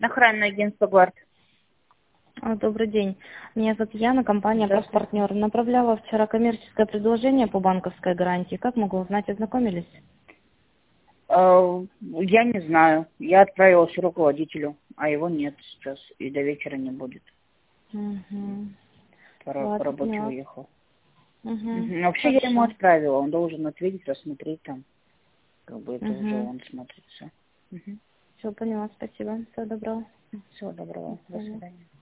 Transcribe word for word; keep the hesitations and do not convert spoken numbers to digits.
Охранное агентство «Гвард». А, Добрый день. Меня зовут Яна, компания «Постпартнер». Направляла вчера коммерческое предложение по банковской гарантии. Как могу узнать, ознакомились? Э, Я не знаю. Я отправилась руководителю, а его нет сейчас. И до вечера не будет. Угу. По, ра- по Ладно, работе поняла. уехал. Угу. Мгм. Вообще я ему Хорошо. отправила. Он должен ответить, рассмотреть там. Как бы это уже Угу. он смотрит все. Все, поняла. Спасибо. Всего доброго. Всего доброго. До До свидания. свидания.